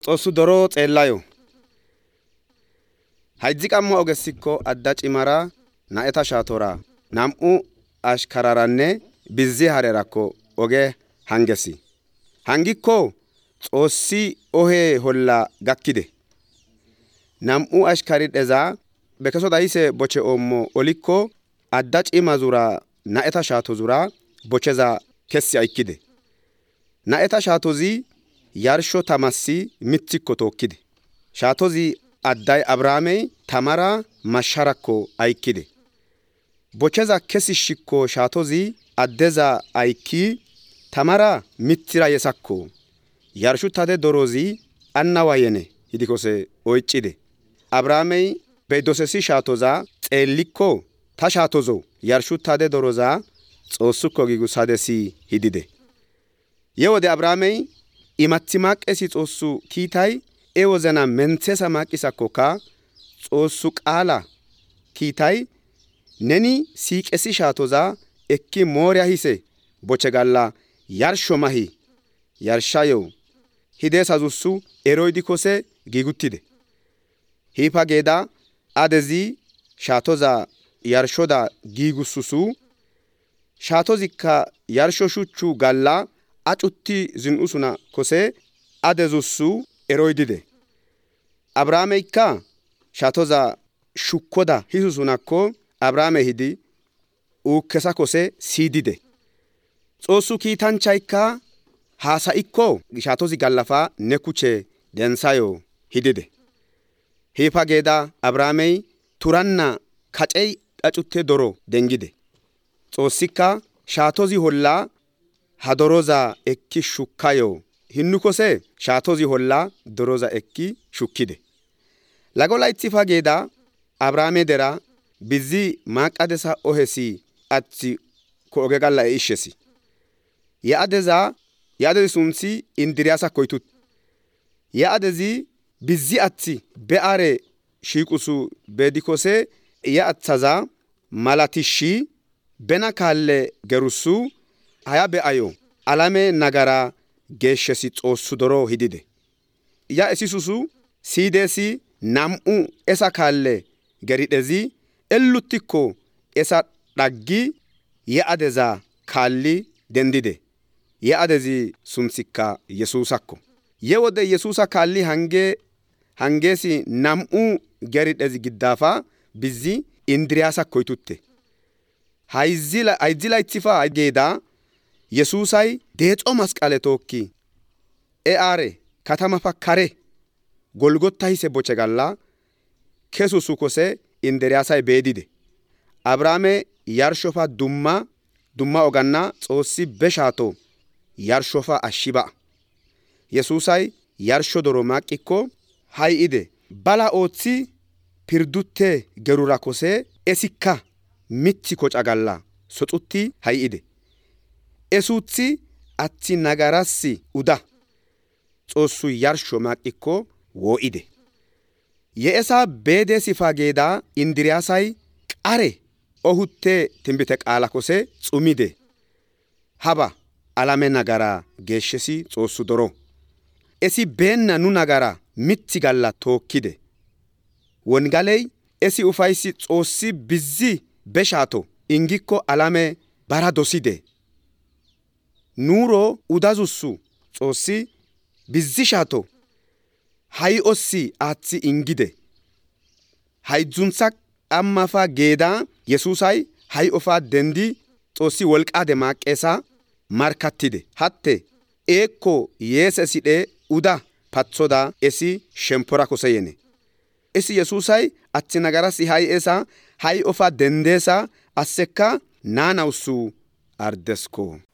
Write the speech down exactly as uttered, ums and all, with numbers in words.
Xoossu doro xeellayo. Hayzi qammo ogessikko adda cimara naeta shaatora nam'u ashkararanne bizzi harerakko oge hangesi. Hangikko Xoossi ohe holla gakkide. Nam'u ashkari dheza bekeso dayise boche ommo olikko adda cima zura naeta shaato zura bocheza kessi aikide. Naeta shaatozi yarsho tamassi mittikko tookkide. Shaatozi adday Abrahaamey tamara masharakko aikide. Bocheza kesishikko shaatozi addeza aiki tamara mittira yesakko. Yarshutade dorozi anna wayene hidikose oyccide. Abrahaamey beydosesi shaatoza xeellikko ta shaatozo yarshutade doroza Xoossukko giigusadesi hidide. Ye wode Abrahaamey imatti maqqesi Xoossu kiitay e wozena menthesa maqqisakkoka Xoossu qaala kiitay neni siiqesi shaatoza ekki mooriya hise boche galla yarsho mahi yarshayo hidesa zussu eroydikose giiguttide. Hiipa geeda adezi shaatoza yarshoda giigususu shaatozikka yarsho shuchchu galla acutti zin'usuna kose adezussu eroydide. Abrahaameykka shaatoza shukkoda hisusunakko Abrahaame hidi ukkesa kose siidide. Xoossu kiitanchaykka haasa'ikko shaatozi gallafa ne kuche densayo hidide. Hiipa geeda Abrahaamey turanna kacey dhacutte doro dengide. Xoossikka shaatozi holla hadoroza ekki shukkayo hinnukose shaatozi holla doroza ekki shukkide. Lago laythifa geeda Abrahaame dera bizzi maaqadesa ohesi atti ko oge galla e ishesi. Yaadeza yaadezi sunthi Indiriyaasa koytut. Yaadezi bizzi atti be'are shiiqusu bedikose yaathaza malatishi bena kaalle gerussu haya be'ayo alame nagara geeshshesi Xoossu doro hidide. Ya esisusu siidesi nam'u esa kaalle geridhezi elluttikko esa dhaggi yaadeza kaalli dendide. Yaadezi sunthikka Yesuusakko. Ye wode Yesuusa kaalli hange hangeesi nam'u geridhezi giddafa bizzi Indiriyaasa koytutte. Hayzila hayzila ittifa geeda Yesuusay deexo masqale tookki e aare katama fakkare Golgotta hise boche galla kesusu kose Indiriyaasay beedide. Abrahaame yarshofa dumma dumma oganna Xoossi beshaato yarshofa ashshiba. Yesuusay yarsho doro maqqikko hay'ide bala ooththi pirdutte gerura kose esikka mitti koca galla soxutti hay'ide. Esuuthi atti nagarassi uda Xoossu yarsho maqqikko woo'ide. Ye'esa beede sifa geeda Indiriyaasay qare ohutte timbite qaala kose xumide. Haba alame nagara geeshshesi Xoossu doro. Esi beenna nu nagara mitti galla tookkide. Wongaley esi ufaysi Xoossi bizzi beshaato ingikko alame bara doside. Nuuro udazussu Xoossi bizzi shaato hay ossi aathi ingide. Haydzunsa ammafa geeda Yesuusay hay ofa dendi Xoossi wolqaade maaqeesa markattide. Hatte eekko yeese sidhe uda patsoda esi shempora koseyene. Esi Yesuusay atti nagarasi hay esa hay ofa dendeesa assekka naanawsu ardesko.